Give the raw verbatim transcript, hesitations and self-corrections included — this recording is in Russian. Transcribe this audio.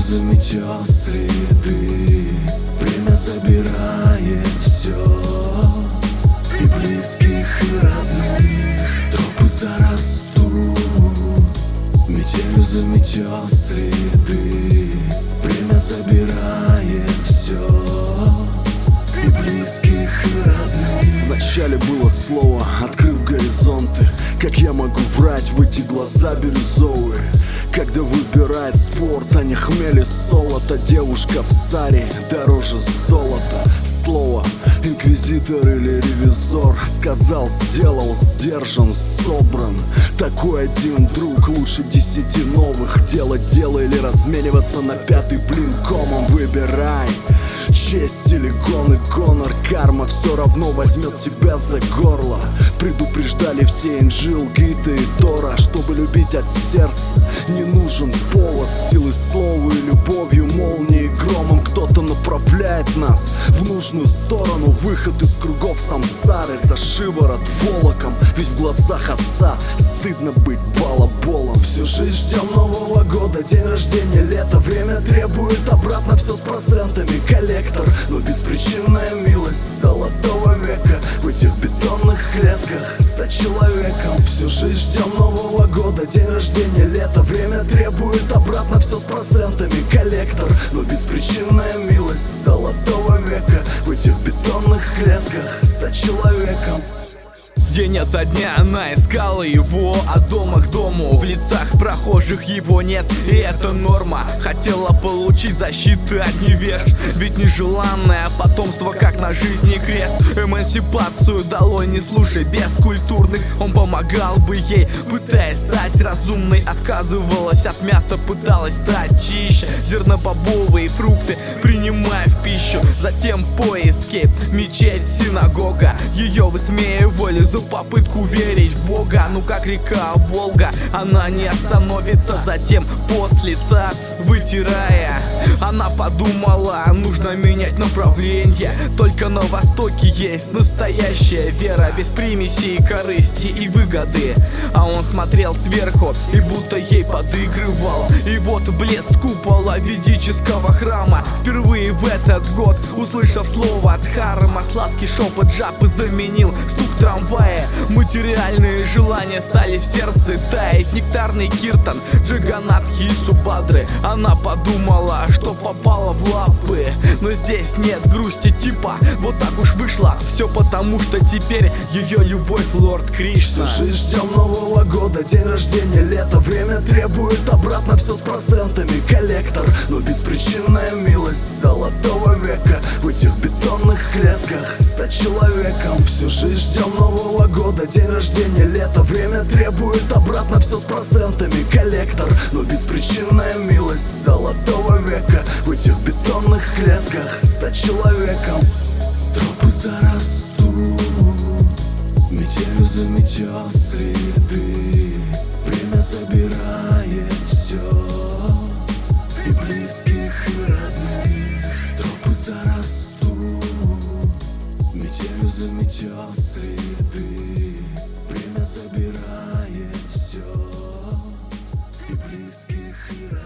заметет следы. Время забирает все, и близких, и родных. Тропы зарастут, метелью заметет следы. Время забирает все, и близких, и родных. Вначале было слово, открыв горизонты. Как я могу врать в эти глаза бирюзовые, когда выбирает спорт, а не хмель и золото? Девушка в саре дороже золота. Слово инквизитор или ревизор. Сказал, сделал, сдержан, собран. Такой один друг лучше десяти новых. Делать дело или размениваться на пятый блин комом. Выбирай, честь или гон и гонор. Карма все равно возьмет тебя за горло. Предупреждали все Инжил, Гита и Тора. Чтобы любить от сердца, не нужен повод. Силой слова и любовью, молнией, громом кто-то направляет нас в нужную сторону. Выход из кругов самсары, за шиворот волоком. Ведь в глазах отца стыдно быть балаболом. Всю жизнь ждем Нового года, день рождения, лето. Время требует обратно все с процентами. Коллектор, но беспричинная милость золотого века. В этих бетонных клетках ста человеком. Всю жизнь ждем Нового года, день рождения, лето. Время требует обратно все с процентами. Коллектор, но беспричинная милость золотого века. В этих бетонных клетках ста человеком. День ото дня она искала его от дома к дому. В лицах прохожих его нет, и это норма. Хотела получить защиту от невежд, ведь нежеланное потомство как на жизни крест. Эмансипацию дало, не слушай бескультурных. Он помогал бы ей, пытаясь стать разумной. Отказывалась от мяса, пыталась стать чище. Зернобобовые фрукты принимая в пищу. Затем поиски, мечеть, синагога. Ее высмеивали за попытку верить в Бога. Ну как река Волга, она не остановится. Затем пот с лица вытирая, она подумала, нужно менять направление. Только на востоке есть настоящая вера, без примесей, корысти и выгоды. А он смотрел сверху и будто ей подыгрывал. И вот блеск купола ведического храма. Впервые в этот год, услышав слово дхарма, сладкий шепот жабы заменил стук трамвая. Материальные желания стали в сердце таять. Нектарный киртан, джаганатхи и субадры. Она подумала, что попала в лапы, но здесь нет грусти, типа вот так уж вышло. Все потому, что теперь ее любовь лорд Кришна. Всю жизнь ждем Нового года, день рождения, лето. Время требует обратно все с процентами. Коллектор, но беспричинная милость золотого века. В этих бетонных клетках ста человеком. Всю жизнь ждем Нового года, день рождения, лето. Время требует обратно все с процентами. Коллектор, но беспричинная милость золотого века. В этих бетонных клетках ста человеком. Тропы зарастут, метелью заметет следы. Время забирает все, и близких, и родных. Тропы зарастут, метелью заметет следы. Время забирает все, и близких, и родных.